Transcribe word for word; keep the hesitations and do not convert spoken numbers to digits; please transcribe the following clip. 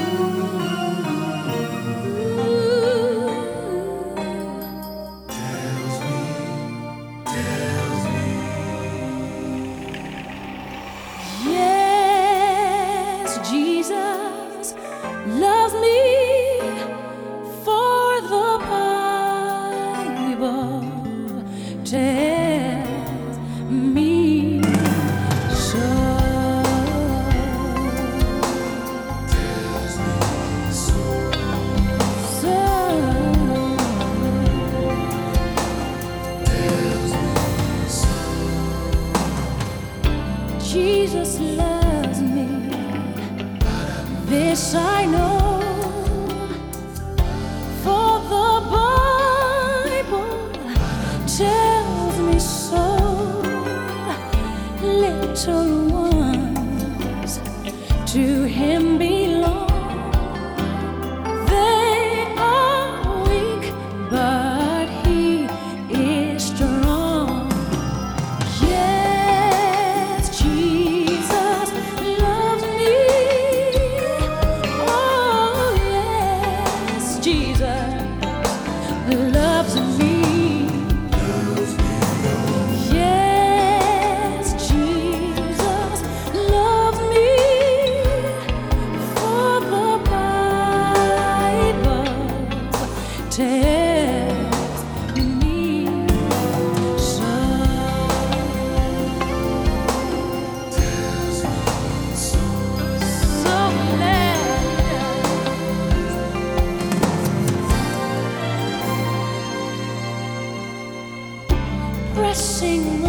Yes, Jesus loves me, for the Bible tells me so. Tells me so. So. Tells me so. Jesus loves me, this I know, for the Bible tells me so. Little ones to Him belong. They are weak, but He is strong. Yes, Jesus loves me. Oh, yes, Jesus loves me. Yes, Jesus loves me, for the Bible tells me so. Tells me so. So glad. Pressing